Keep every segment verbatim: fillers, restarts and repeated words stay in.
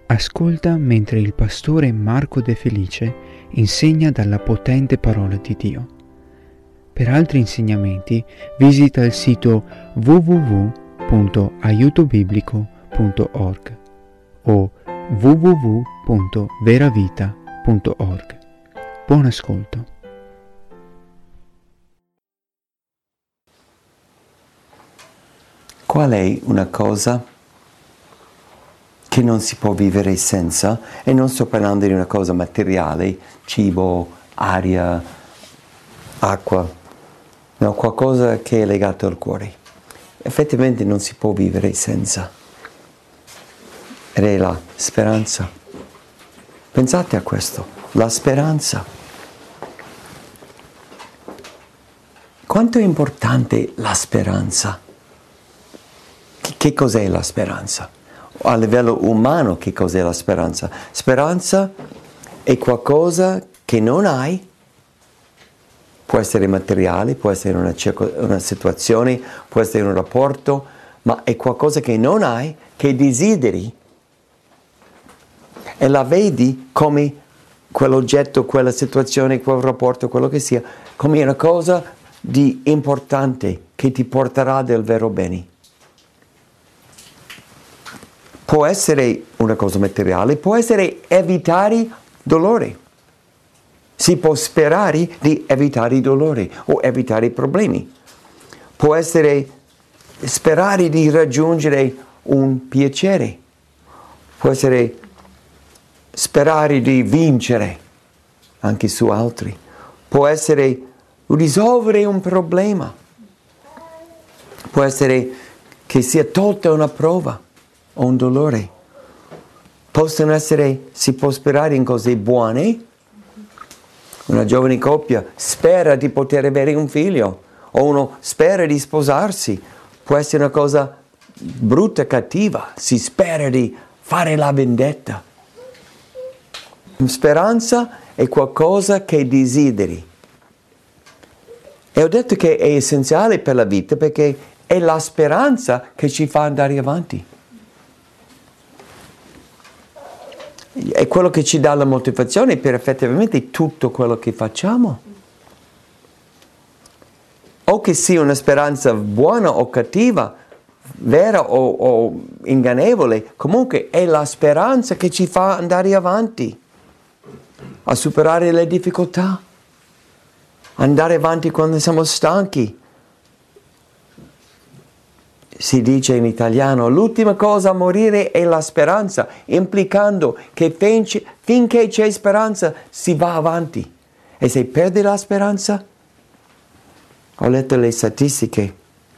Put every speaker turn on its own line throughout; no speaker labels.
Ascolta mentre il pastore Marco De Felice insegna dalla potente parola di Dio. Per altri insegnamenti visita il sito w w w punto aiuto biblico punto org o w w w punto veravita punto org. Buon ascolto.
Qual è una cosa che non si può vivere senza? E non sto parlando di una cosa materiale, cibo, aria, acqua, no, qualcosa che è legato al cuore. Effettivamente non si può vivere senza. Ed è la speranza. Pensate a questo, la speranza. Quanto è importante la speranza? Che, che cos'è la speranza? A livello umano, che cos'è la speranza? Speranza è qualcosa che non hai, può essere materiale, può essere una, una situazione, può essere un rapporto, ma è qualcosa che non hai, che desideri, e la vedi come quell'oggetto, quella situazione, quel rapporto, quello che sia, come una cosa di importante che ti porterà del vero bene. Può essere una cosa materiale, può essere evitare dolore. Si può sperare di evitare dolore o evitare i problemi. Può essere sperare di raggiungere un piacere. Può essere sperare di vincere anche su altri. Può essere risolvere un problema. Può essere che sia tolta una prova o un dolore. Possono essere, si può sperare in cose buone. Una giovane coppia spera di poter avere un figlio, o uno spera di sposarsi. Può essere una cosa brutta, cattiva, si spera di fare la vendetta. Speranza è qualcosa che desideri. E ho detto che è essenziale per la vita perché è la speranza che ci fa andare avanti. È quello che ci dà la motivazione per effettivamente tutto quello che facciamo. O che sia una speranza buona o cattiva, vera o, o ingannevole, comunque è la speranza che ci fa andare avanti, a superare le difficoltà, andare avanti quando siamo stanchi. Si dice in italiano, l'ultima cosa a morire è la speranza, implicando che finché, finché c'è speranza si va avanti. E se perdi la speranza, ho letto le statistiche,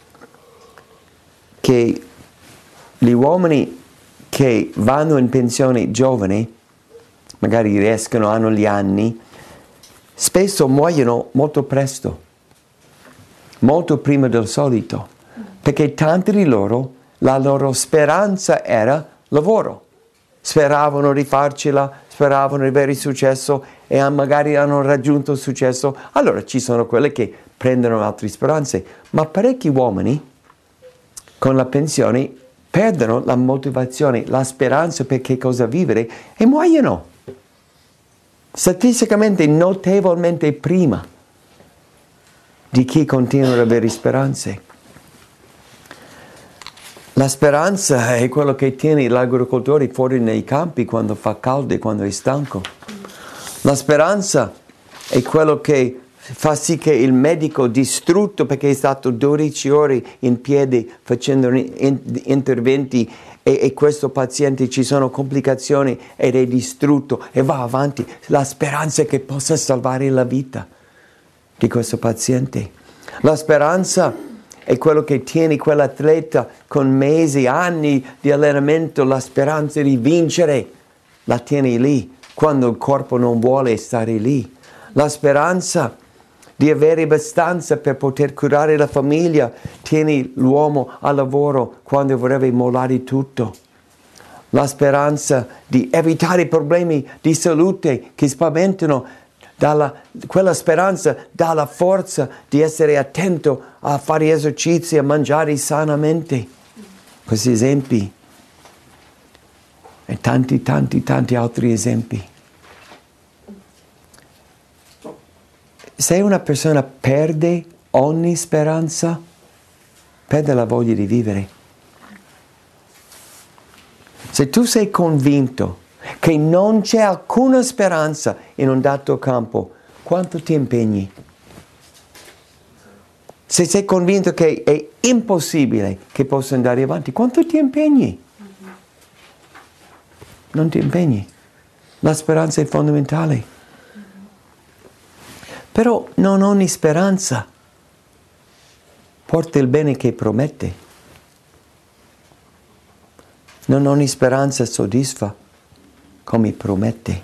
che gli uomini che vanno in pensione giovani, magari riescono, hanno gli anni, spesso muoiono molto presto, molto prima del solito. Perché tanti di loro, la loro speranza era lavoro. Speravano di farcela, speravano di avere successo e magari hanno raggiunto il successo. Allora ci sono quelle che prendono altre speranze. Ma parecchi uomini con la pensione perdono la motivazione, la speranza per che cosa vivere e muoiono. Statisticamente notevolmente prima di chi continua ad avere speranze. La speranza è quello che tiene l'agricoltore fuori nei campi quando fa caldo e quando è stanco. La speranza è quello che fa sì che il medico distrutto perché è stato dodici ore in piedi facendo interventi e, e questo paziente ci sono complicazioni ed è distrutto e va avanti. La speranza è che possa salvare la vita di questo paziente. La speranza è quello che tiene quell'atleta con mesi, anni di allenamento, la speranza di vincere, la tiene lì, quando il corpo non vuole stare lì. La speranza di avere abbastanza per poter curare la famiglia, tiene l'uomo al lavoro quando vorrebbe mollare tutto. La speranza di evitare problemi di salute che spaventano, dalla, quella speranza dà la forza di essere attento a fare esercizi, a mangiare sanamente. Questi esempi. e tanti, tanti, tanti altri esempi. Se una persona perde ogni speranza, perde la voglia di vivere. Se tu sei convinto che non c'è alcuna speranza in un dato campo, quanto ti impegni? Se sei convinto che è impossibile che possa andare avanti, quanto ti impegni? Non ti impegni. La speranza è fondamentale. Però non ogni speranza porta il bene che promette. Non ogni speranza soddisfa come promette.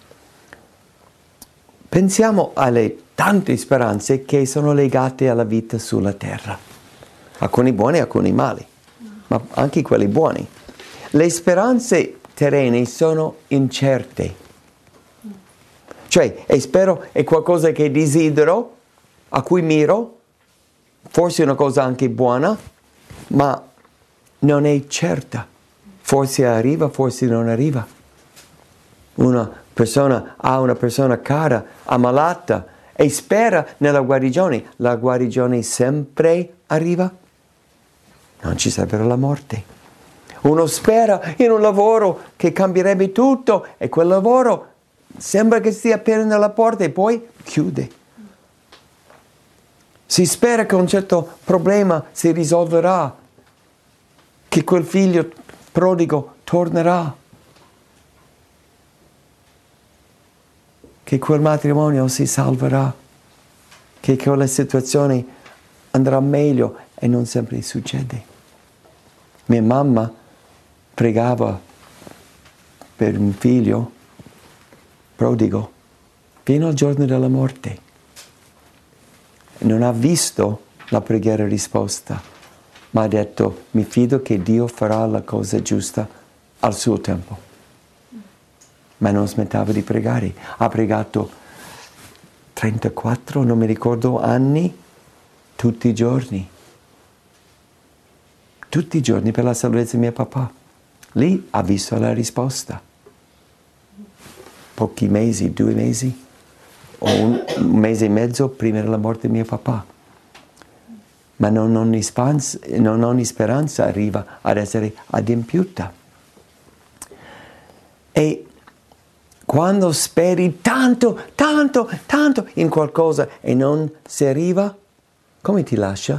Pensiamo alle tante speranze che sono legate alla vita sulla terra. Alcuni buoni e alcuni mali, ma anche quelli buoni. Le speranze terrene sono incerte. Cioè, e spero è qualcosa che desidero, a cui miro, forse è una cosa anche buona, ma non è certa. Forse arriva, forse non arriva. Una persona ha una persona cara, ammalata, e spera nella guarigione. La guarigione sempre arriva? Non ci sarebbe la morte. Uno spera in un lavoro che cambierebbe tutto e quel lavoro sembra che stia appena nella porta e poi chiude. Si spera che un certo problema si risolverà, che quel figlio prodigo tornerà, che quel matrimonio si salverà, che quella situazione andrà meglio e non sempre succede. Mia mamma pregava per un figlio prodigo fino al giorno della morte. Non ha visto la preghiera risposta, ma ha detto: mi fido che Dio farà la cosa giusta al suo tempo. Ma non smettava di pregare. Ha pregato trentaquattro, non mi ricordo, anni, tutti i giorni. Tutti i giorni per la salvezza di mio papà. Lì ha visto la risposta. Pochi mesi, due mesi, o un, un mese e mezzo prima della morte di mio papà. Ma non ogni, speranza, non ogni speranza arriva ad essere adempiuta. E quando speri tanto, tanto, tanto in qualcosa e non si arriva, come ti lascia?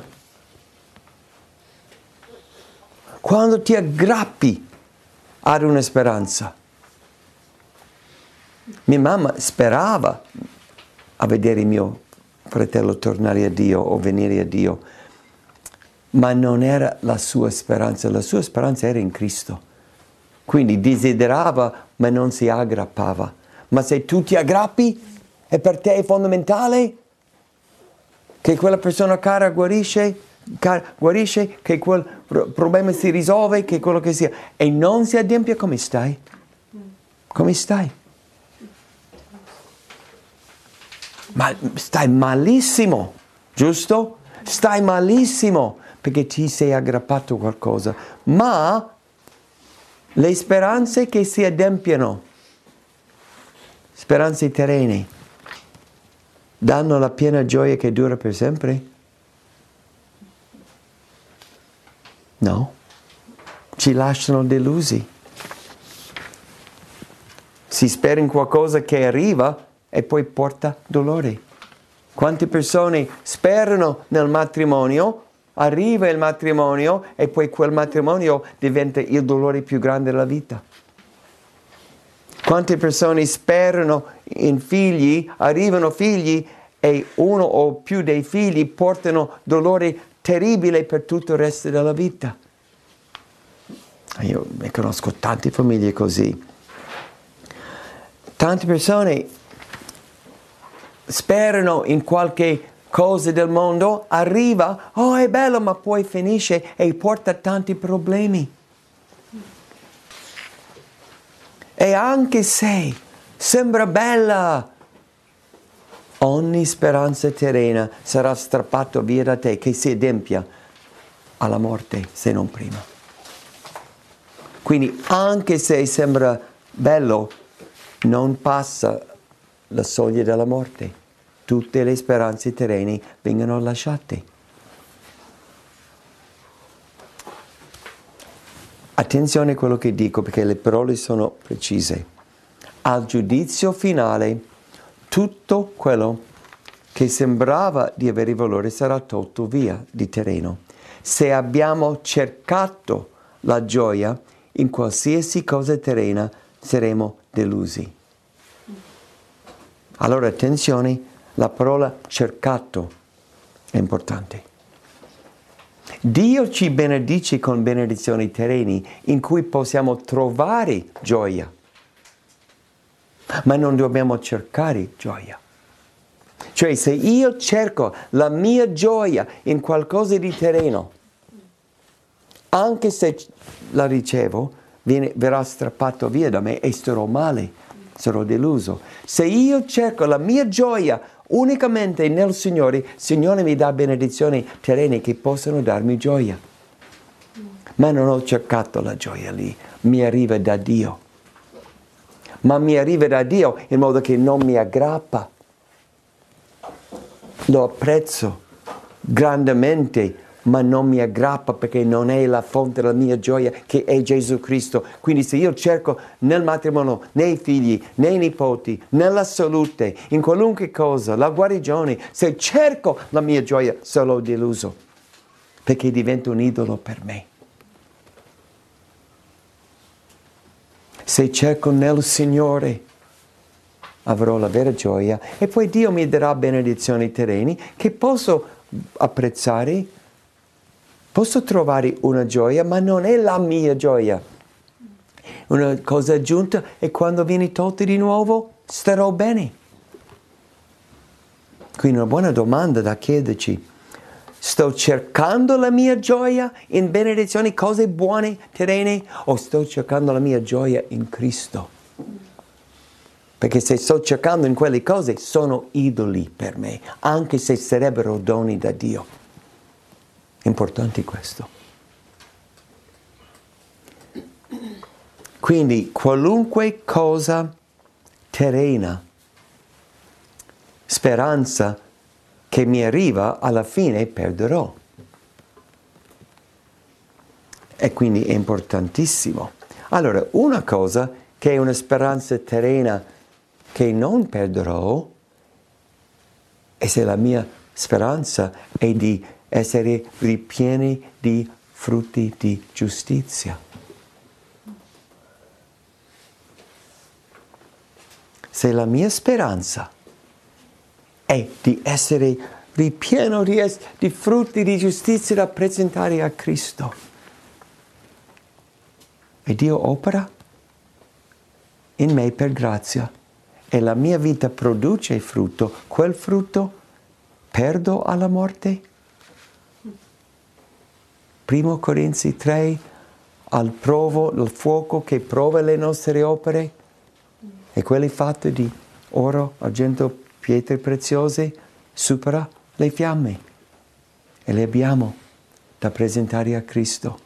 Quando ti aggrappi ad una speranza. Mia mamma sperava a vedere mio fratello tornare a Dio o venire a Dio, ma non era la sua speranza, la sua speranza era in Cristo. Quindi desiderava, ma non si aggrappava. Ma se tu ti aggrappi, e per te è fondamentale che quella persona cara guarisce, cara, guarisce, che quel problema si risolve, che quello che sia, e non si adempie, come stai? Come stai? Ma stai malissimo, giusto? Stai malissimo perché ti sei aggrappato a qualcosa. Ma le speranze che si adempiono, speranze terrene, danno la piena gioia che dura per sempre? No, ci lasciano delusi. Si spera in qualcosa che arriva e poi porta dolore. Quante persone sperano nel matrimonio, arriva il matrimonio e poi quel matrimonio diventa il dolore più grande della vita. Quante persone sperano in figli, arrivano figli e uno o più dei figli portano dolore terribile per tutto il resto della vita. Io ne conosco tante famiglie così. Tante persone sperano in qualche cosa del mondo, arriva, oh è bello, ma poi finisce e porta tanti problemi. E anche se sembra bella, ogni speranza terrena sarà strappato via da te, che si adempia alla morte, se non prima. Quindi anche se sembra bello, non passa la soglia della morte. Tutte le speranze terrene vengono lasciate. Attenzione a quello che dico, perché le parole sono precise. Al giudizio finale, tutto quello che sembrava di avere valore sarà tolto via di terreno. Se abbiamo cercato la gioia in qualsiasi cosa terrena, saremo delusi. Allora attenzione, la parola cercato è importante. Dio ci benedice con benedizioni terreni in cui possiamo trovare gioia, ma non dobbiamo cercare gioia. Cioè, se io cerco la mia gioia in qualcosa di terreno, anche se la ricevo, viene, verrà strappato via da me e starò male, sarò deluso. Se io cerco la mia gioia unicamente nel Signore, il Signore mi dà benedizioni terrene che possono darmi gioia. Ma non ho cercato la gioia lì, mi arriva da Dio. Ma mi arriva da Dio in modo che non mi aggrappa. Lo apprezzo grandemente, ma non mi aggrappa perché non è la fonte della mia gioia, che è Gesù Cristo. Quindi se io cerco nel matrimonio, nei figli, nei nipoti, nella salute, in qualunque cosa, la guarigione, se cerco la mia gioia, sarò deluso, perché diventa un idolo per me. Se cerco nel Signore, avrò la vera gioia e poi Dio mi darà benedizioni terreni che posso apprezzare, posso trovare una gioia, ma non è la mia gioia. Una cosa aggiunta e quando viene tolta di nuovo starò bene. Quindi una buona domanda da chiederci: sto cercando la mia gioia in benedizioni, cose buone, terrene, o sto cercando la mia gioia in Cristo? Perché se sto cercando in quelle cose sono idoli per me, anche se sarebbero doni da Dio. Importante questo. Quindi qualunque cosa terrena, speranza che mi arriva, alla fine perderò. E quindi è importantissimo. Allora, una cosa che è una speranza terrena che non perderò, e se la mia speranza è di essere ripieni di frutti di giustizia. Se la mia speranza è di essere ripieno di, es- di frutti di giustizia da presentare a Cristo, e Dio opera in me per grazia, e la mia vita produce frutto, quel frutto perdo alla morte? Primo Corinzi tre, al provo, il fuoco che prova le nostre opere, e quelle fatte di oro, argento, pietre preziose, supera le fiamme, e le abbiamo da presentare a Cristo.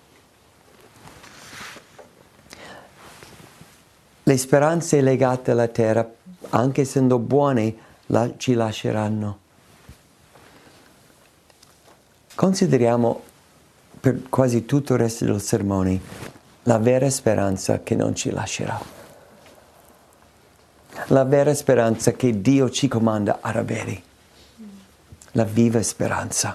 Le speranze legate alla terra, anche essendo buone, la, ci lasceranno. Consideriamo per quasi tutto il resto del sermone la vera speranza che non ci lascerà. La vera speranza che Dio ci comanda ad avere. La viva speranza.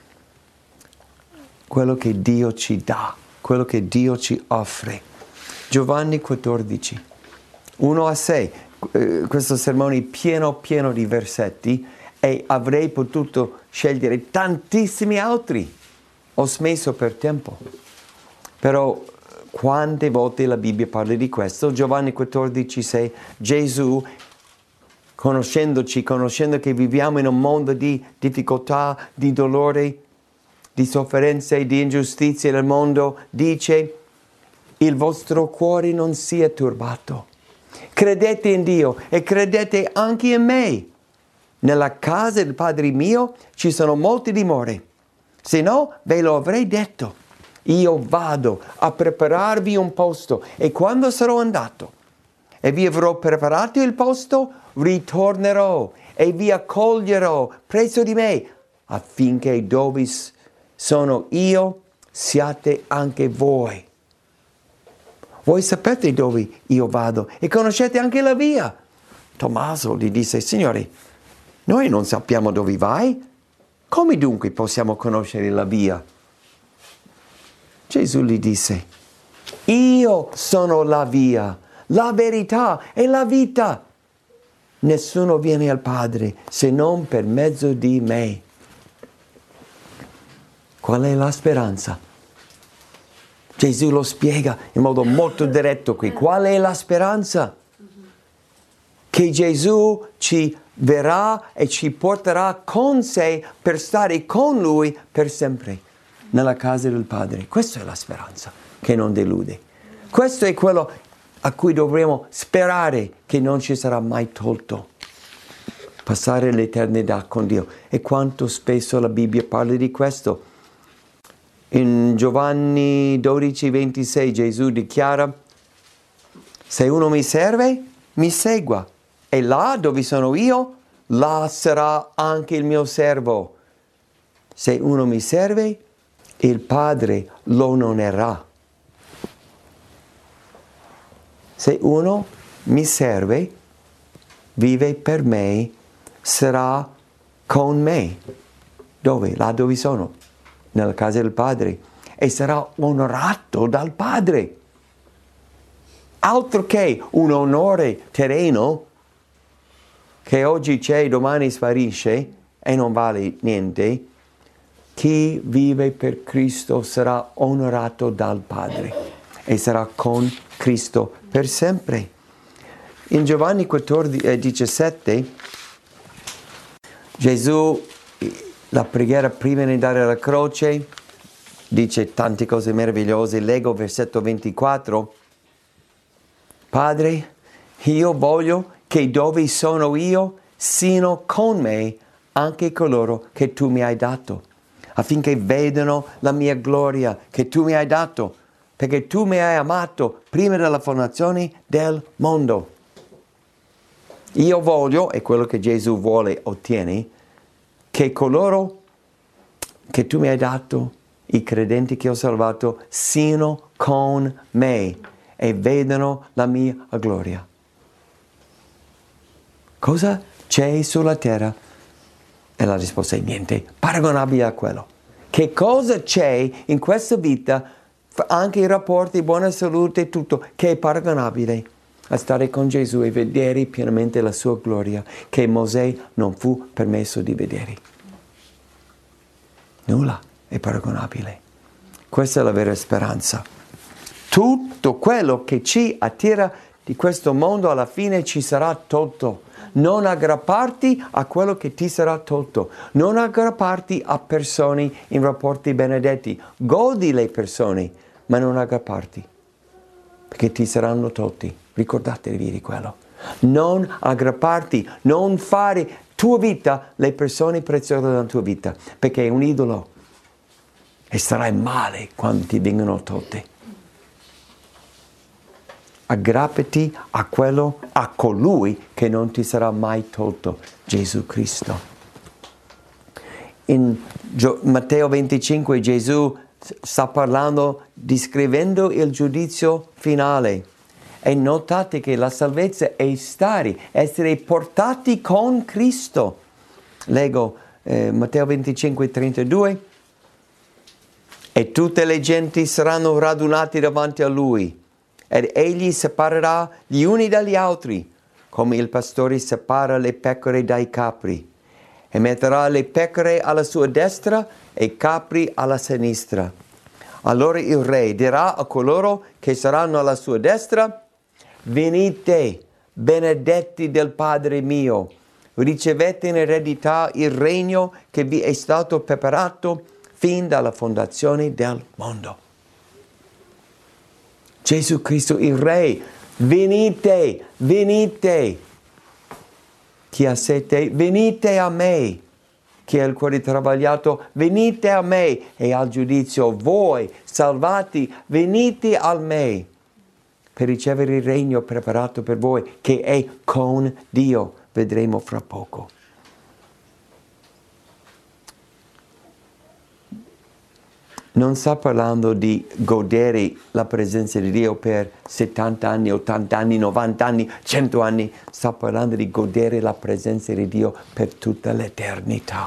Quello che Dio ci dà, quello che Dio ci offre. Giovanni quattordici, uno a sei. Questo sermone è pieno pieno di versetti e avrei potuto scegliere tantissimi altri. Ho smesso per tempo. Però quante volte la Bibbia parla di questo? Giovanni quattordici sei, Gesù, conoscendoci, conoscendo che viviamo in un mondo di difficoltà, di dolore, di sofferenze, di ingiustizie nel mondo, dice: il vostro cuore non sia turbato. Credete in Dio e credete anche in me. Nella casa del Padre mio ci sono molte dimore. Se no, ve lo avrei detto. io vado a prepararvi un posto e quando sarò andato e vi avrò preparato il posto, ritornerò e vi accoglierò presso di me, affinché dove sono io siate anche voi. Voi sapete dove io vado e conoscete anche la via. Tommaso gli disse: Signore, noi non sappiamo dove vai, come dunque possiamo conoscere la via? Gesù gli disse: io sono la via, la verità e la vita. Nessuno viene al Padre se non per mezzo di me. Qual è la speranza? Gesù lo spiega in modo molto diretto qui. Qual è la speranza? Che Gesù ci verrà e ci porterà con sé per stare con Lui per sempre nella casa del Padre. Questa è la speranza che non delude. Questo è quello a cui dovremo sperare, che non ci sarà mai tolto. Passare l'eternità con Dio. E quanto spesso la Bibbia parla di questo. In Giovanni dodici ventisei Gesù dichiara: se uno mi serve, mi segua. E là dove sono io, là sarà anche il mio servo. Se uno mi serve, il Padre lo onorerà. Se uno mi serve, vive per me, sarà con me. Dove? Là dove sono, nella casa del Padre. E sarà onorato dal Padre. Altro che un onore terreno, che oggi c'è, domani sparisce e non vale niente. Chi vive per Cristo sarà onorato dal Padre e sarà con Cristo per sempre. In Giovanni quattordici, eh, diciassette, Gesù, la preghiera prima di andare alla croce, dice tante cose meravigliose. Leggo versetto ventiquattro. Padre, io voglio che dove sono io siano con me anche coloro che tu mi hai dato, affinché vedano la mia gloria che tu mi hai dato, perché tu mi hai amato prima della fondazione del mondo. Io voglio, e quello che Gesù vuole ottiene, che coloro che tu mi hai dato, i credenti che ho salvato, siano con me e vedano la mia gloria. Cosa c'è sulla terra? E la risposta è niente paragonabile a quello. Che cosa c'è in questa vita, anche i rapporti, buona salute e tutto, che è paragonabile a stare con Gesù e vedere pienamente la sua gloria, che Mosè non fu permesso di vedere. Nulla è paragonabile. Questa è la vera speranza. Tutto quello che ci attira di questo mondo alla fine ci sarà tolto. Non aggrapparti a quello che ti sarà tolto. Non aggrapparti a persone in rapporti benedetti. Godi le persone, ma non aggrapparti, perché ti saranno tolti. Ricordatevi di quello. Non aggrapparti, non fare tua vita le persone preziose della tua vita, perché è un idolo e starai male quando ti vengono tolte. Aggrappati a quello, a colui che non ti sarà mai tolto, Gesù Cristo. In Matteo venticinque Gesù sta parlando, descrivendo il giudizio finale. E notate che la salvezza è stare, essere portati con Cristo. Leggo eh, Matteo venticinque trentadue. E tutte le genti saranno radunate davanti a Lui. Ed egli separerà gli uni dagli altri, come il pastore separa le pecore dai capri, e metterà le pecore alla sua destra e i capri alla sinistra. Allora il re dirà a coloro che saranno alla sua destra: venite, benedetti del Padre mio, ricevete in eredità il regno che vi è stato preparato fin dalla fondazione del mondo. Gesù Cristo il Re, venite, venite. Chi ha sete, venite a me. chi ha il cuore travagliato, venite a me, e al giudizio voi, salvati, venite a me, per ricevere il regno preparato per voi, che è con Dio. Vedremo fra poco. Non sta parlando di godere la presenza di Dio per settanta anni, ottanta anni, novanta anni, cento anni. Sta parlando di godere la presenza di Dio per tutta l'eternità.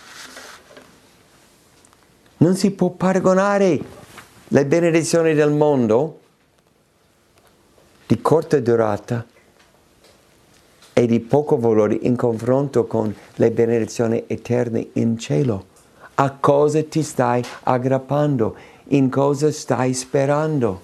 Non si può paragonare le benedizioni del mondo di corta durata e di poco valore in confronto con le benedizioni eterne in cielo. A cosa ti stai aggrappando? In cosa stai sperando?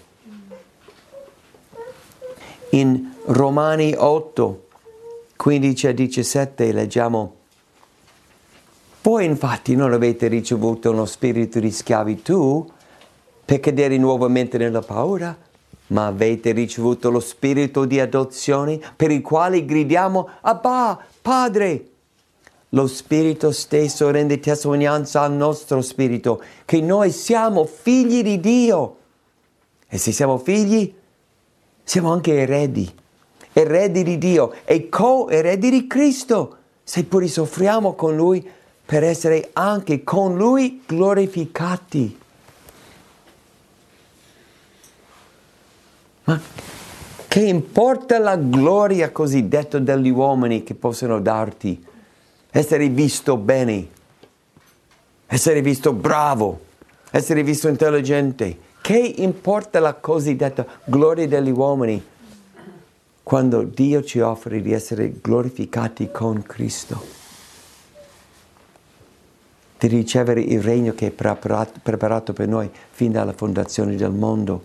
In Romani otto, quindici a diciassette leggiamo: voi infatti non avete ricevuto uno spirito di schiavitù per cadere nuovamente nella paura, ma avete ricevuto lo spirito di adozione per il quale gridiamo Abba, Padre. Lo Spirito stesso rende testimonianza al nostro spirito che noi siamo figli di Dio. E se siamo figli, siamo anche eredi, eredi di Dio e co-eredi di Cristo, seppure soffriamo con Lui per essere anche con Lui glorificati. Ma che importa la gloria cosiddetta degli uomini che possono darti? Essere visto bene, essere visto bravo, essere visto intelligente. Che importa la cosiddetta gloria degli uomini quando Dio ci offre di essere glorificati con Cristo, di ricevere il regno che è preparato, preparato per noi fin dalla fondazione del mondo.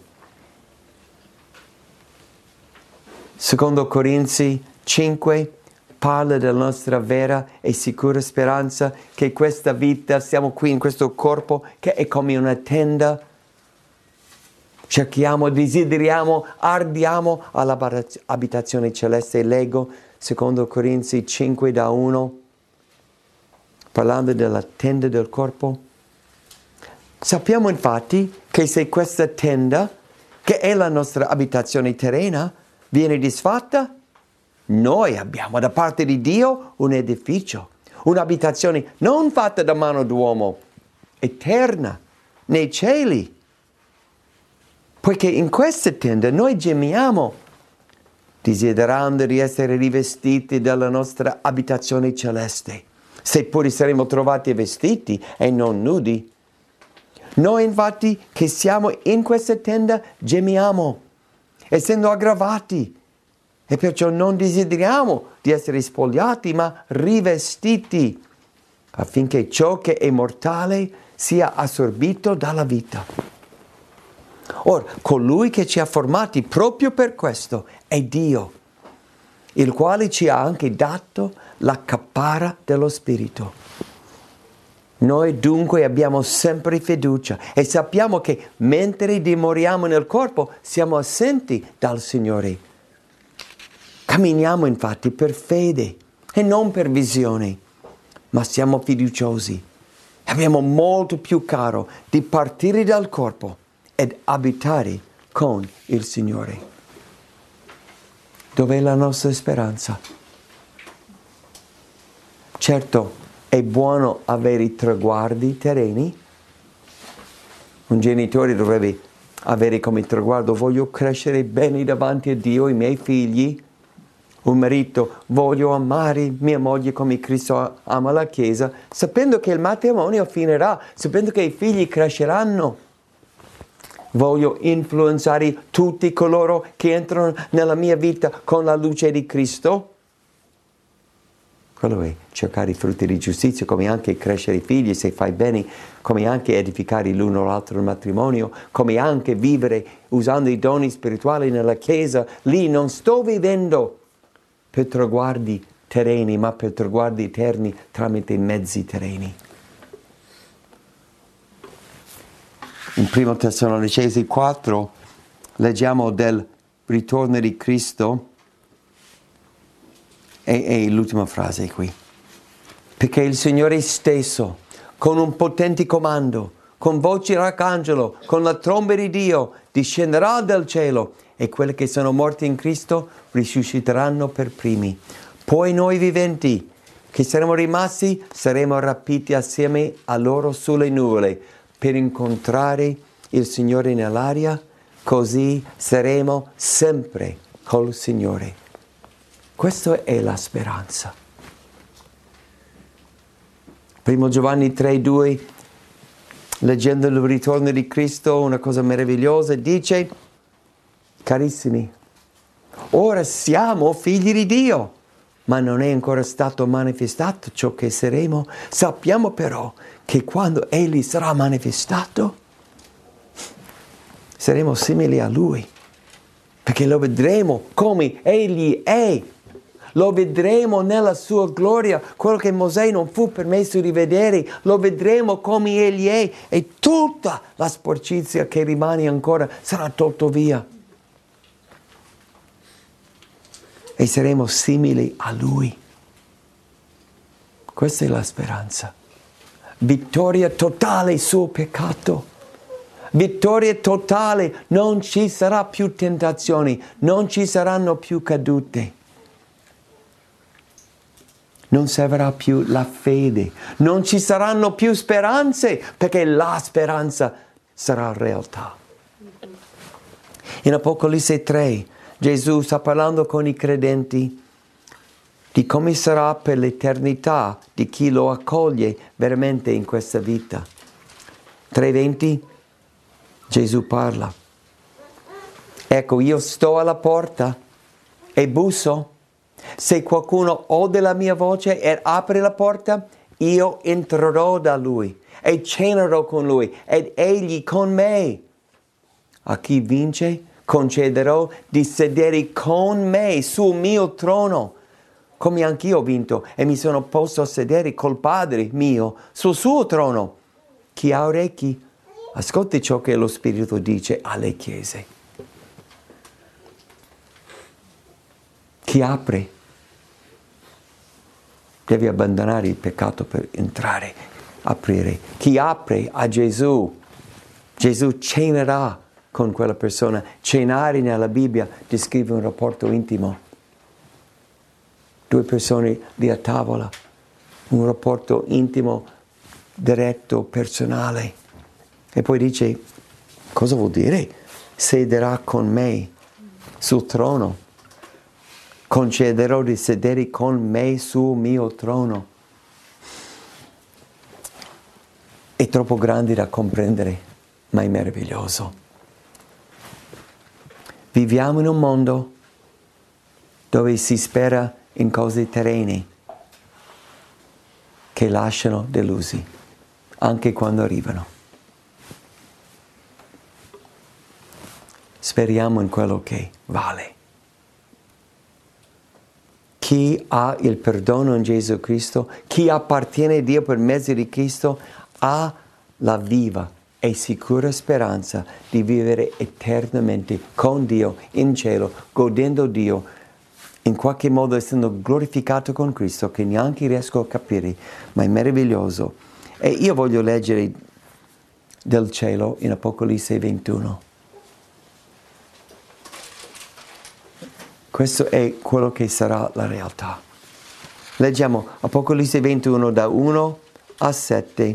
Secondo Corinzi cinque parla della nostra vera e sicura speranza, che questa vita, siamo qui in questo corpo, che è come una tenda. Cerchiamo, desideriamo, ardiamo all'abitazione celeste. Leggo secondo Corinzi cinque da uno, parlando della tenda del corpo. Sappiamo infatti che se questa tenda, che è la nostra abitazione terrena, viene disfatta, noi abbiamo da parte di Dio un edificio, un'abitazione non fatta da mano d'uomo, eterna, nei cieli. Poiché in questa tenda noi gemiamo, desiderando di essere rivestiti della nostra abitazione celeste, seppure saremo trovati vestiti e non nudi. Noi infatti che siamo in questa tenda gemiamo, essendo aggravati, e perciò non desideriamo di essere spogliati, ma rivestiti, affinché ciò che è mortale sia assorbito dalla vita. Ora, colui che ci ha formati proprio per questo è Dio, il quale ci ha anche dato la caparra dello Spirito. Noi dunque abbiamo sempre fiducia e sappiamo che mentre dimoriamo nel corpo siamo assenti dal Signore. Camminiamo infatti per fede e non per visione, ma siamo fiduciosi. Abbiamo molto più caro di partire dal corpo ed abitare con il Signore. Dov'è la nostra speranza? Certo, è buono avere i traguardi terreni. Un genitore dovrebbe avere come traguardo: voglio crescere bene davanti a Dio e i miei figli. Un marito: voglio amare mia moglie come Cristo ama la Chiesa, sapendo che il matrimonio finirà, sapendo che i figli cresceranno. Voglio influenzare tutti coloro che entrano nella mia vita con la luce di Cristo. Quello è cercare i frutti di giustizia, come anche crescere i figli se fai bene, come anche edificare l'uno o l'altro nel matrimonio, come anche vivere usando i doni spirituali nella Chiesa. Lì non sto vivendo per traguardi terreni, ma per traguardi eterni tramite mezzi terreni. In primo Tessalonicesi quattro leggiamo del ritorno di Cristo e, e l'ultima frase qui. perché il Signore stesso, con un potente comando, con voce d'arcangelo, con la tromba di Dio, discenderà dal cielo e quelli che sono morti in Cristo risusciteranno per primi. Poi noi viventi, che saremo rimasti, saremo rapiti assieme a loro sulle nuvole per incontrare il Signore nell'aria, così saremo sempre col Signore. Questa è la speranza. Primo Giovanni tre due, leggendo il ritorno di Cristo, una cosa meravigliosa, dice: carissimi, ora siamo figli di Dio, ma non è ancora stato manifestato ciò che saremo. Sappiamo però che quando Egli sarà manifestato, saremo simili a Lui, perché lo vedremo come Egli è. Lo vedremo nella sua gloria, quello che Mosè non fu permesso di vedere, lo vedremo come Egli è e tutta la sporcizia che rimane ancora sarà tolta via. E saremo simili a Lui. Questa è la speranza. Vittoria totale sul peccato. Vittoria totale, non ci sarà più tentazioni, non ci saranno più cadute. Non servirà più la fede, non ci saranno più speranze, perché la speranza sarà realtà. In Apocalisse tre, Gesù sta parlando con i credenti di come sarà per l'eternità di chi lo accoglie veramente in questa vita. tre venti, Gesù parla. Ecco, io sto alla porta e busso. Se qualcuno ode la mia voce e apre la porta, io entrerò da lui e cenerò con lui ed egli con me. A chi vince concederò di sedere con me sul mio trono, come anch'io ho vinto e mi sono posto a sedere col Padre mio sul suo trono. Chi ha orecchi, ascolti ciò che lo Spirito dice alle chiese. Chi apre deve abbandonare il peccato per entrare, aprire. Chi apre a Gesù, Gesù cenerà con quella persona. Cenare nella Bibbia descrive un rapporto intimo. Due persone lì a tavola, un rapporto intimo, diretto, personale. E poi dice, cosa vuol dire? Sederà con me sul trono. Concederò di sedere con me sul mio trono. È troppo grande da comprendere, ma è meraviglioso. Viviamo in un mondo dove si spera in cose terrene che lasciano delusi, anche quando arrivano. Speriamo in quello che vale. Chi ha il perdono in Gesù Cristo, chi appartiene a Dio per mezzo di Cristo, ha la viva e sicura speranza di vivere eternamente con Dio in cielo, godendo Dio, in qualche modo essendo glorificato con Cristo, che neanche riesco a capire, ma è meraviglioso. E io voglio leggere del cielo in Apocalisse ventuno. Questo è quello che sarà la realtà. Leggiamo Apocalisse ventuno da uno a sette.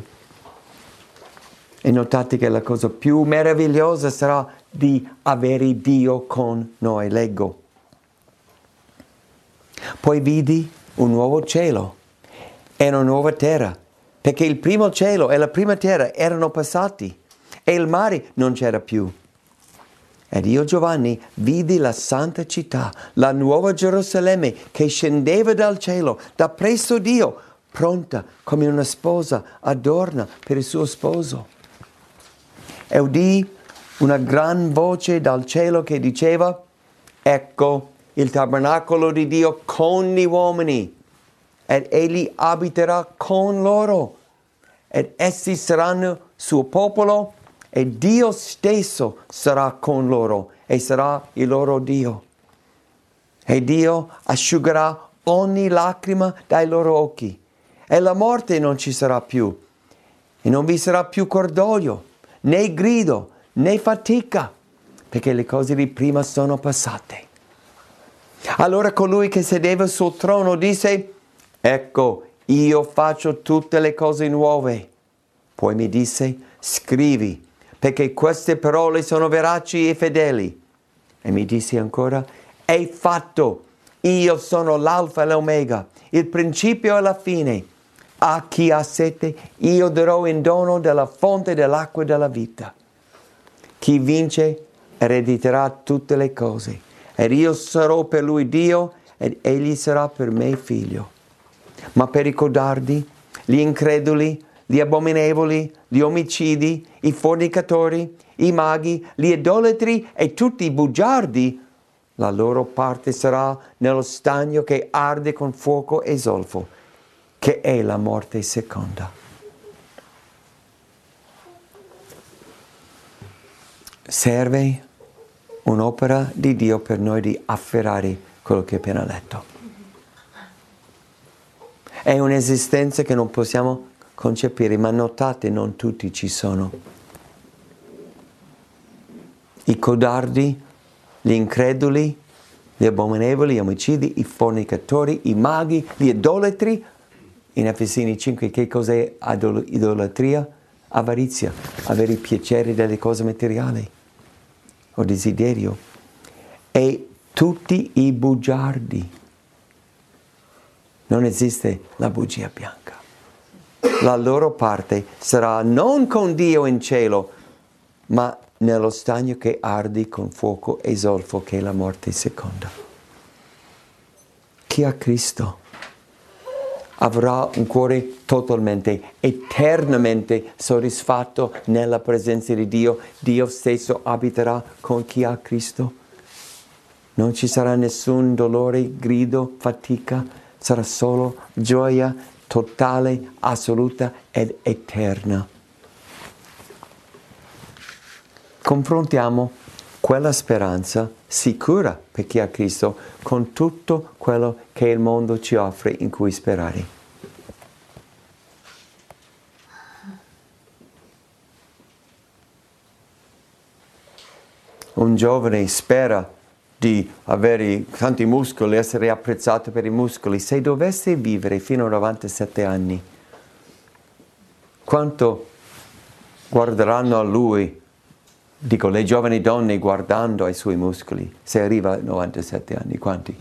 E notate che la cosa più meravigliosa sarà di avere Dio con noi. Leggo. Poi vidi un nuovo cielo e una nuova terra, perché il primo cielo e la prima terra erano passati e il mare non c'era più. Ed io, Giovanni, vidi la santa città, la nuova Gerusalemme, che scendeva dal cielo, da presso Dio, pronta come una sposa adorna per il suo sposo. E udì una gran voce dal cielo che diceva: ecco il tabernacolo di Dio con gli uomini, ed egli abiterà con loro, ed essi saranno suo popolo, e Dio stesso sarà con loro e sarà il loro Dio. E Dio asciugherà ogni lacrima dai loro occhi, e la morte non ci sarà più. E non vi sarà più cordoglio, né grido, né fatica, perché le cose di prima sono passate. Allora colui che sedeva sul trono disse: ecco, io faccio tutte le cose nuove. Poi mi disse: scrivi, perché queste parole sono veraci e fedeli. E mi disse ancora: è fatto, io sono l'alfa e l'omega, il principio e la fine. A chi ha sete io darò in dono della fonte dell'acqua della vita. Chi vince erediterà tutte le cose, ed io sarò per lui Dio, ed egli sarà per me figlio. Ma per i codardi, gli increduli, gli abominevoli, gli omicidi, i fornicatori, i maghi, gli idolatri e tutti i bugiardi, la loro parte sarà nello stagno che arde con fuoco e zolfo, che è la morte seconda. Serve un'opera di Dio per noi di afferrare quello che ho appena letto. È un'esistenza che non possiamo concepire, ma notate, non tutti ci sono. I codardi, gli increduli, gli abominevoli, gli omicidi, i fornicatori, i maghi, gli idolatri. In Efesini cinque, che cos'è idolatria? Avarizia, avere i piaceri delle cose materiali o desiderio. E tutti i bugiardi. Non esiste la bugia bianca. La loro parte sarà non con Dio in cielo, ma nello stagno che arde con fuoco e zolfo, che è la morte seconda. Chi ha Cristo avrà un cuore totalmente, eternamente soddisfatto nella presenza di Dio. Dio stesso abiterà con chi ha Cristo. Non ci sarà nessun dolore, grido, fatica, sarà solo gioia totale, assoluta ed eterna. Confrontiamo quella speranza sicura per chi ha Cristo con tutto quello che il mondo ci offre in cui sperare. Un giovane spera di avere tanti muscoli, essere apprezzato per i muscoli. Se dovesse vivere fino a novantasette anni, quanto guarderanno a lui? Dico, le giovani donne guardando ai suoi muscoli, se arriva a novantasette anni, quanti?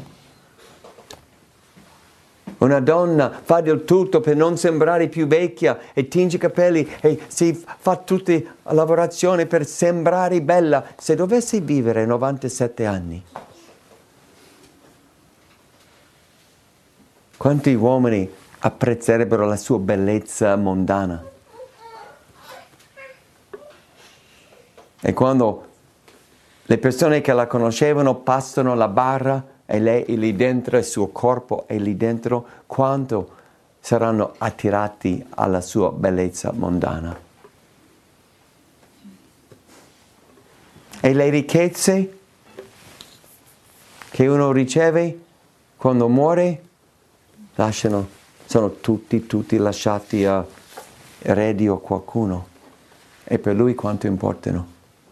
Una donna fa del tutto per non sembrare più vecchia e tinge i capelli e si fa tutte lavorazioni per sembrare bella. Se dovesse vivere novantasette anni, quanti uomini apprezzerebbero la sua bellezza mondana? E quando le persone che la conoscevano passano la barra e lei è lì dentro, il suo corpo è lì dentro, quanto saranno attirati alla sua bellezza mondana. E le ricchezze che uno riceve quando muore lasciano, sono tutti, tutti lasciati a eredi o qualcuno. E per lui quanto importano?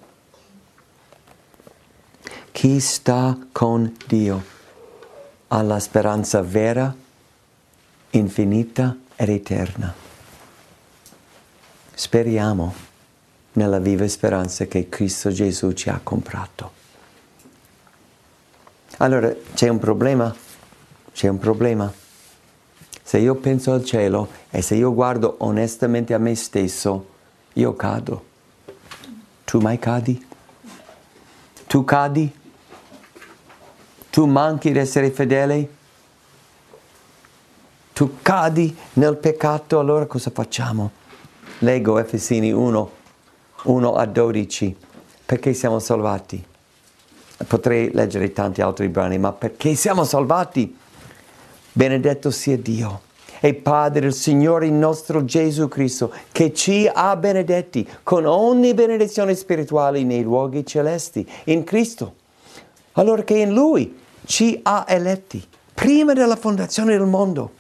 Chi sta con Dio ha la speranza vera, infinita ed eterna. Speriamo nella viva speranza che Cristo Gesù ci ha comprato. Allora, c'è un problema? C'è un problema. Se io penso al cielo e se io guardo onestamente a me stesso, io cado. Tu mai cadi? Tu cadi? Tu manchi di essere fedele? Tu cadi nel peccato? Allora cosa facciamo? Leggo Efesini uno, uno a dodici. Perché siamo salvati? Potrei leggere tanti altri brani, ma perché siamo salvati? Benedetto sia Dio e Padre del Signore nostro Gesù Cristo, che ci ha benedetti con ogni benedizione spirituale nei luoghi celesti, in Cristo. Allora che in Lui ci ha eletti, prima della fondazione del mondo,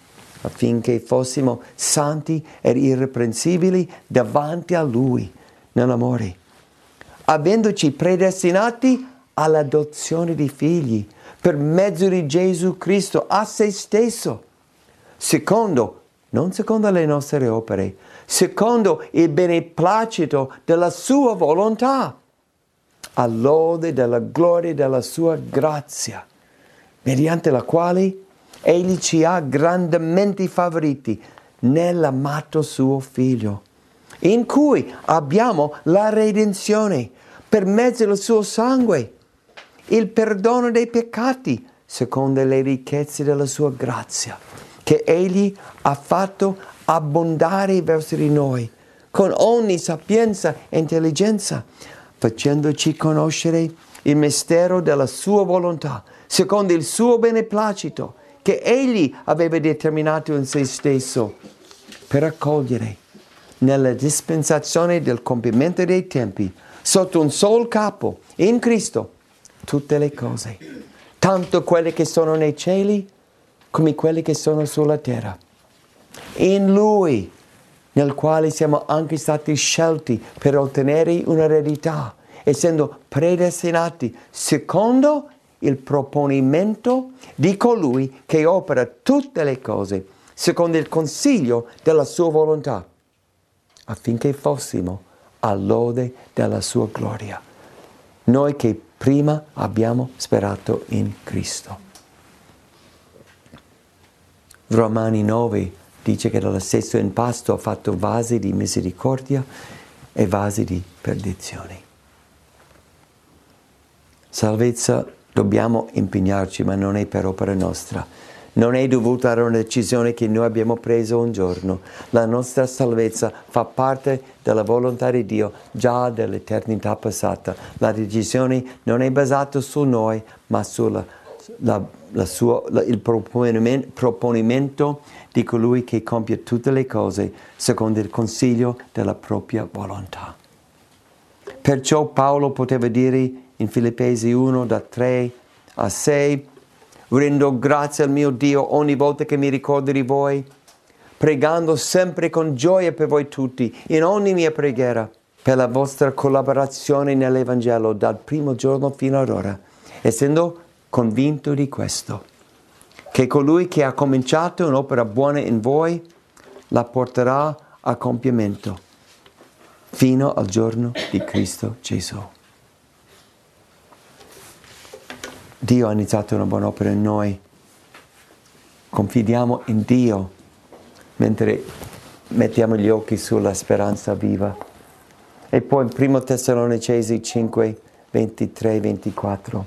affinché fossimo santi ed irreprensibili davanti a Lui nell'amore, avendoci predestinati all'adozione di figli per mezzo di Gesù Cristo a se stesso, secondo, non secondo le nostre opere, secondo il beneplacito della sua volontà, all'ode della gloria della sua grazia, mediante la quale Egli ci ha grandemente favoriti nell'amato suo Figlio, in cui abbiamo la redenzione per mezzo del suo sangue, il perdono dei peccati, secondo le ricchezze della sua grazia, che Egli ha fatto abbondare verso di noi, con ogni sapienza e intelligenza, facendoci conoscere il mistero della sua volontà, secondo il suo beneplacito, che Egli aveva determinato in se stesso, per accogliere nella dispensazione del compimento dei tempi, sotto un sol capo, in Cristo, tutte le cose, tanto quelle che sono nei cieli come quelle che sono sulla terra. In Lui, nel quale siamo anche stati scelti per ottenere un'eredità, essendo predestinati secondo il proponimento di colui che opera tutte le cose, secondo il consiglio della sua volontà, affinché fossimo all'ode della sua gloria, noi che prima abbiamo sperato in Cristo. Romani nove dice che dallo stesso impasto ha fatto vasi di misericordia e vasi di perdizione. Salvezza dobbiamo impegnarci, ma non è per opera nostra. Non è dovuta a una decisione che noi abbiamo preso un giorno. La nostra salvezza fa parte della volontà di Dio già dall'eternità passata. La decisione non è basata su noi, ma sulla la, la sua, la, il proponimento, proponimento di colui che compie tutte le cose secondo il consiglio della propria volontà. Perciò Paolo poteva dire in Filippesi uno, da tre a sei, rendo grazie al mio Dio ogni volta che mi ricordo di voi, pregando sempre con gioia per voi tutti, in ogni mia preghiera, per la vostra collaborazione nell'Evangelo dal primo giorno fino ad ora, essendo convinto di questo, che colui che ha cominciato un'opera buona in voi la porterà a compimento fino al giorno di Cristo Gesù. Dio ha iniziato una buona opera in noi. Confidiamo in Dio mentre mettiamo gli occhi sulla speranza viva. E poi in primo Tessalonicesi cinque, ventitré ventiquattro.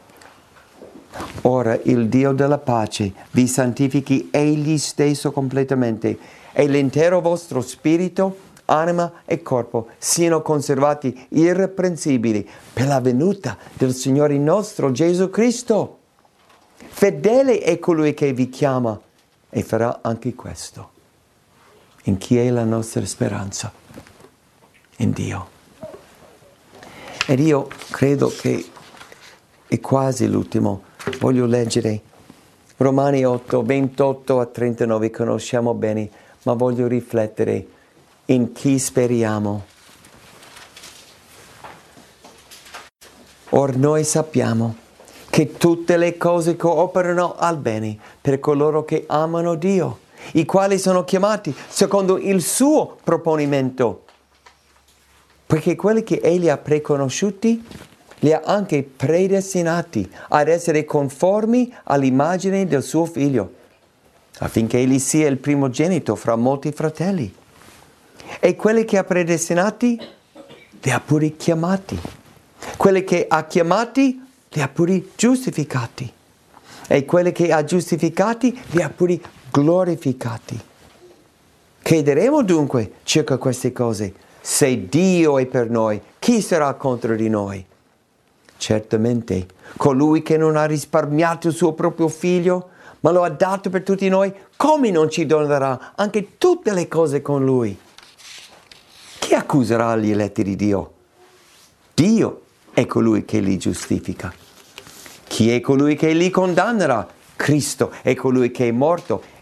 Ora il Dio della pace vi santifichi Egli stesso completamente e l'intero vostro spirito, anima e corpo siano conservati irreprensibili per la venuta del Signore nostro Gesù Cristo. Fedele è colui che vi chiama e farà anche questo. In chi è la nostra speranza? In Dio. Ed io credo che è quasi l'ultimo. Voglio leggere Romani otto, ventotto a trentanove, conosciamo bene, ma voglio riflettere in chi speriamo. Or noi sappiamo che tutte le cose cooperano al bene per coloro che amano Dio, i quali sono chiamati secondo il suo proponimento, perché quelli che Egli ha preconosciuti li ha anche predestinati ad essere conformi all'immagine del suo Figlio, affinché Egli sia il primogenito fra molti fratelli. E quelli che ha predestinati li ha pure chiamati. Quelli che ha chiamati li ha pure giustificati. E quelli che ha giustificati li ha pure glorificati. Che diremo dunque circa queste cose? Se Dio è per noi, chi sarà contro di noi? Certamente, colui che non ha risparmiato il suo proprio Figlio, ma lo ha dato per tutti noi, come non ci donerà anche tutte le cose con Lui? Chi accuserà gli eletti di Dio? Dio è colui che li giustifica. Chi è colui che li condannerà? Cristo è colui che è morto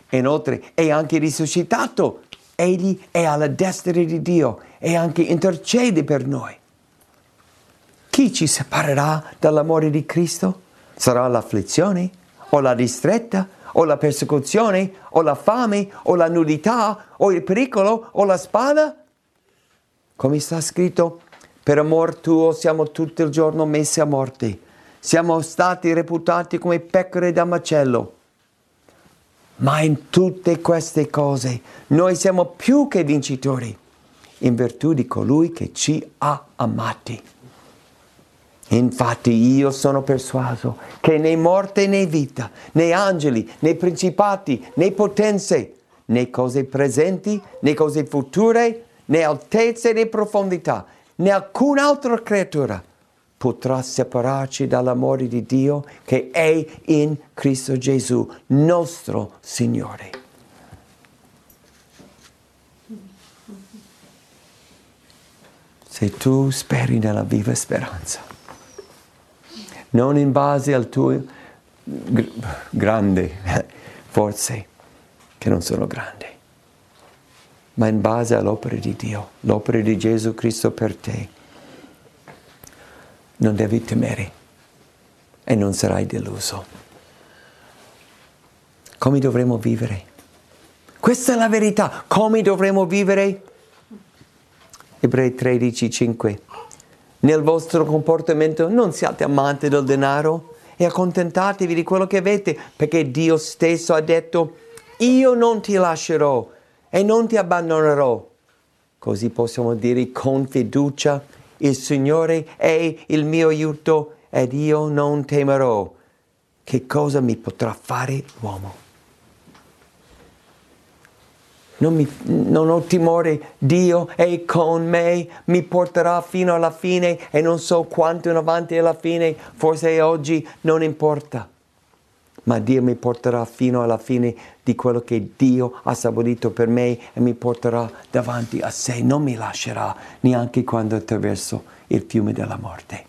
E inoltre è anche risuscitato. Egli è alla destra di Dio e anche intercede per noi. Chi ci separerà dall'amore di Cristo? Sarà l'afflizione, o la distretta, o la persecuzione, o la fame, o la nudità, o il pericolo, o la spada? Come sta scritto, per amor tuo siamo tutto il giorno messi a morte. Siamo stati reputati come pecore da macello. Ma in tutte queste cose noi siamo più che vincitori, in virtù di colui che ci ha amati. Infatti io sono persuaso che né morte né vita, né angeli, né principati, né potenze, né cose presenti, né cose future, né altezze né profondità, né alcun'altra creatura potrà separarci dall'amore di Dio che è in Cristo Gesù, nostro Signore. Se tu speri nella viva speranza, non in base al tuo gr- grande forze, che non sono grandi, ma in base all'opera di Dio, l'opera di Gesù Cristo per te, non devi temere e non sarai deluso. Come dovremo vivere? Questa è la verità. Come dovremo vivere? Ebrei tredici cinque. Nel vostro comportamento non siate amanti del denaro e accontentatevi di quello che avete, perché Dio stesso ha detto: io non ti lascerò e non ti abbandonerò. Così possiamo dire con fiducia: il Signore è il mio aiuto ed io non temerò. Che cosa mi potrà fare l'uomo? Non, mi, non ho timore, Dio è con me, mi porterà fino alla fine e non so quanto in avanti alla fine, forse oggi, non importa. Ma Dio mi porterà fino alla fine di quello che Dio ha stabilito per me e mi porterà davanti a sé. Non mi lascerà neanche quando attraverso il fiume della morte.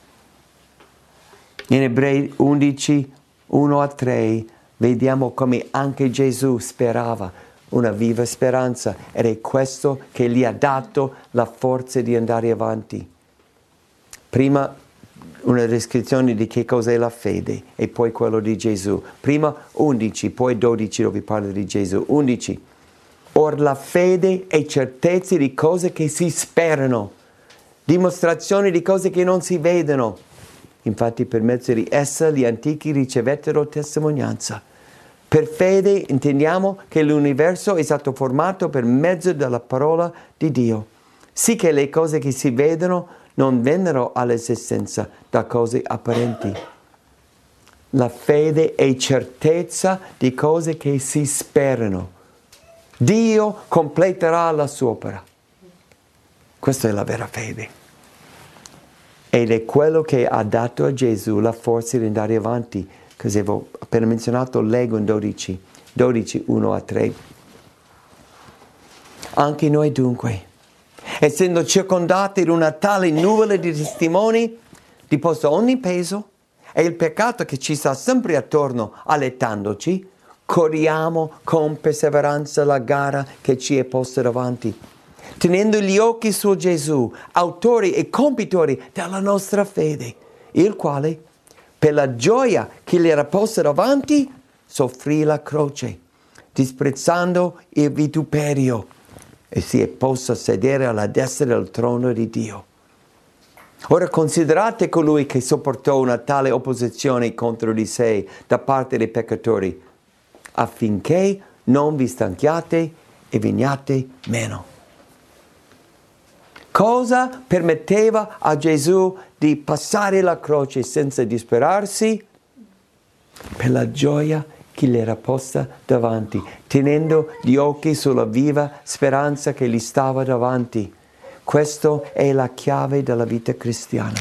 In Ebrei undici, uno a tre, vediamo come anche Gesù sperava una viva speranza ed è questo che gli ha dato la forza di andare avanti. Prima una descrizione di che cos'è la fede e poi quello di Gesù. Prima undici, poi dodici dove parla di Gesù. undici. Or la fede è certezza di cose che si sperano, dimostrazione di cose che non si vedono. Infatti per mezzo di essa gli antichi ricevettero testimonianza. Per fede intendiamo che l'universo è stato formato per mezzo della parola di Dio, sì che le cose che si vedono non vennero all'esistenza da cose apparenti. La fede è certezza di cose che si sperano. Dio completerà la sua opera. Questa è la vera fede. Ed è quello che ha dato a Gesù la forza di andare avanti. Così avevo appena menzionato, leggo in dodici, dodici, uno a tre. Anche noi dunque, essendo circondati da una tale nuvole di testimoni, di posto ogni peso e il peccato che ci sta sempre attorno allettandoci, corriamo con perseveranza la gara che ci è posta davanti, tenendo gli occhi su Gesù, autore e compitore della nostra fede, il quale, per la gioia che gli era posta davanti, soffrì la croce, disprezzando il vituperio, e si è posto a sedere alla destra del trono di Dio. Ora considerate colui che sopportò una tale opposizione contro di sé da parte dei peccatori, affinché non vi stanchiate e veniate meno. Cosa permetteva a Gesù di passare la croce senza disperarsi? Per la gioia che gli era posta davanti, tenendo gli occhi sulla viva speranza che gli stava davanti. Questa è la chiave della vita cristiana.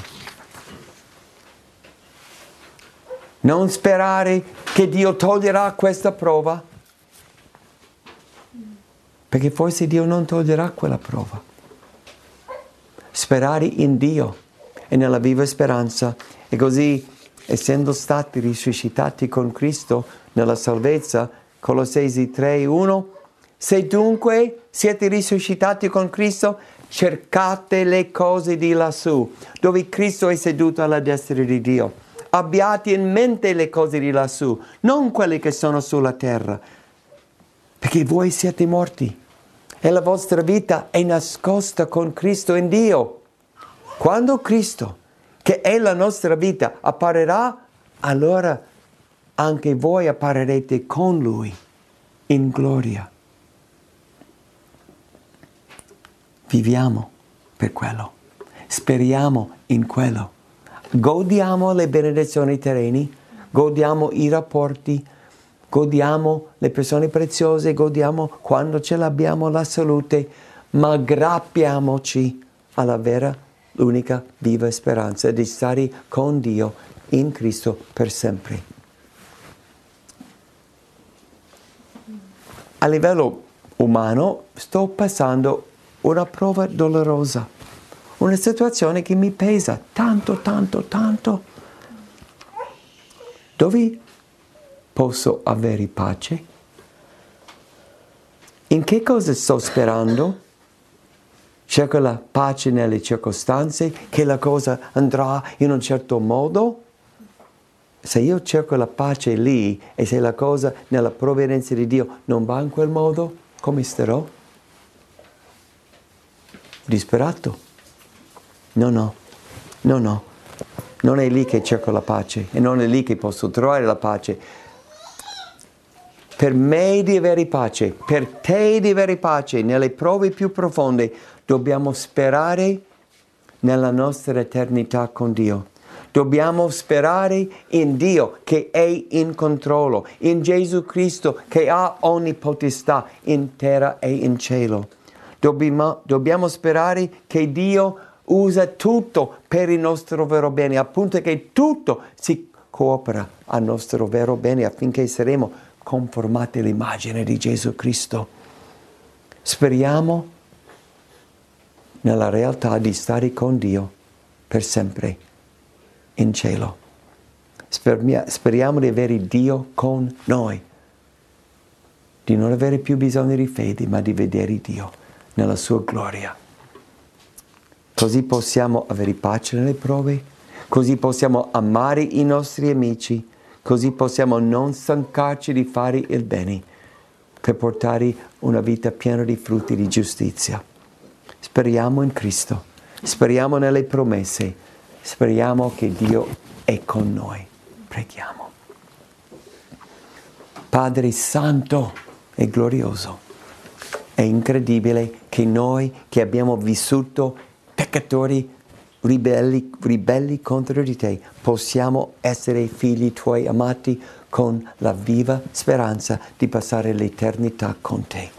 Non sperare che Dio toglierà questa prova, perché forse Dio non toglierà quella prova. Sperare in Dio e nella viva speranza, e così, essendo stati risuscitati con Cristo nella salvezza, Colossesi tre uno. Se dunque siete risuscitati con Cristo, cercate le cose di lassù, dove Cristo è seduto alla destra di Dio. Abbiate in mente le cose di lassù, non quelle che sono sulla terra, perché voi siete morti e la vostra vita è nascosta con Cristo in Dio. Quando Cristo, che è la nostra vita, apparirà, allora anche voi apparirete con Lui in gloria. Viviamo per quello, speriamo in quello, godiamo le benedizioni terreni, godiamo i rapporti, godiamo le persone preziose, godiamo quando ce l'abbiamo la salute, ma aggrappiamoci alla vera, l'unica viva speranza di stare con Dio in Cristo per sempre. A livello umano sto passando una prova dolorosa, una situazione che mi pesa tanto, tanto, tanto. Dove posso avere pace? In che cosa sto sperando? Cerco la pace nelle circostanze, che la cosa andrà in un certo modo? Se io cerco la pace lì e se la cosa nella provvidenza di Dio non va in quel modo, come starò? Disperato? No, no, no, no. Non è lì che cerco la pace e non è lì che posso trovare la pace. Per me di avere pace, per te di avere pace, nelle prove più profonde, dobbiamo sperare nella nostra eternità con Dio. Dobbiamo sperare in Dio che è in controllo, in Gesù Cristo che ha ogni potestà in terra e in cielo. Dobbiamo, dobbiamo sperare che Dio usa tutto per il nostro vero bene, appunto che tutto si coopera al nostro vero bene affinché saremo conformati all'immagine di Gesù Cristo. Speriamo nella realtà di stare con Dio per sempre in cielo. Speriamo di avere Dio con noi, di non avere più bisogno di fede, ma di vedere Dio nella sua gloria. Così possiamo avere pace nelle prove, così possiamo amare i nostri amici, così possiamo non stancarci di fare il bene per portare una vita piena di frutti di giustizia. Speriamo in Cristo, speriamo nelle promesse, speriamo che Dio è con noi. Preghiamo. Padre Santo e glorioso, è incredibile che noi che abbiamo vissuto peccatori ribelli, ribelli contro di te, possiamo essere figli tuoi amati con la viva speranza di passare l'eternità con te.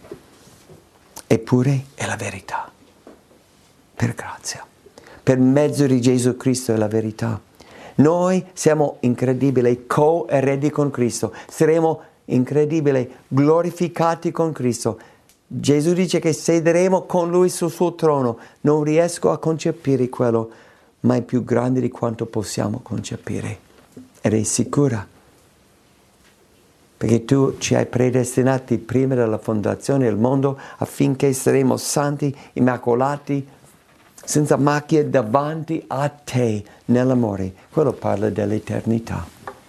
Eppure è la verità, per grazia, per mezzo di Gesù Cristo è la verità. Noi siamo incredibili co-eredi con Cristo, saremo incredibili glorificati con Cristo. Gesù dice che sederemo con Lui sul suo trono. Non riesco a concepire quello, ma è più grande di quanto possiamo concepire. Ed è sicura, perché Tu ci hai predestinati prima della fondazione del mondo affinché saremo santi, immacolati, senza macchie davanti a Te nell'amore. Quello parla dell'eternità.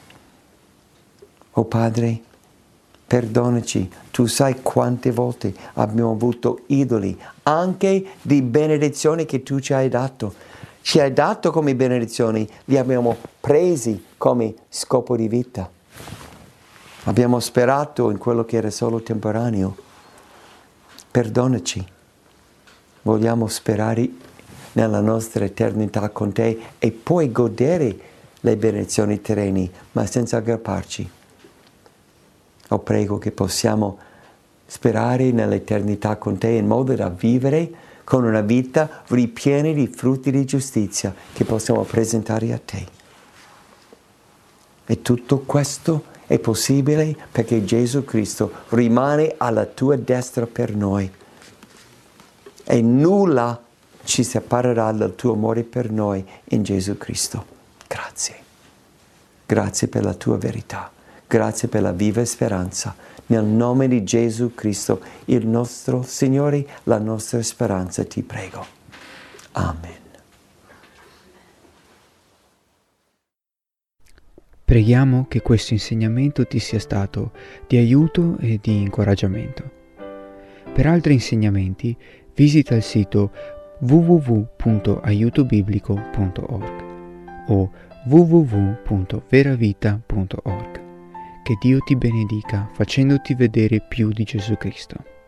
Oh Padre, perdonaci, Tu sai quante volte abbiamo avuto idoli, anche di benedizioni che Tu ci hai dato. Ci hai dato come benedizioni, li abbiamo presi come scopo di vita. Abbiamo sperato in quello che era solo temporaneo. Perdonaci. Vogliamo sperare nella nostra eternità con Te e poi godere le benedizioni terrene, ma senza aggrapparci. Oh, prego che possiamo sperare nell'eternità con Te in modo da vivere con una vita ripiena di frutti di giustizia che possiamo presentare a Te. E tutto questo è possibile perché Gesù Cristo rimane alla Tua destra per noi. E nulla ci separerà dal Tuo amore per noi in Gesù Cristo. Grazie. Grazie per la Tua verità. Grazie per la viva speranza. Nel nome di Gesù Cristo, il nostro Signore, la nostra speranza, ti prego. Amen.
Preghiamo che questo insegnamento ti sia stato di aiuto e di incoraggiamento. Per altri insegnamenti visita il sito w w w punto aiuto biblico punto org o w w w punto veravita punto org. Che Dio ti benedica facendoti vedere più di Gesù Cristo.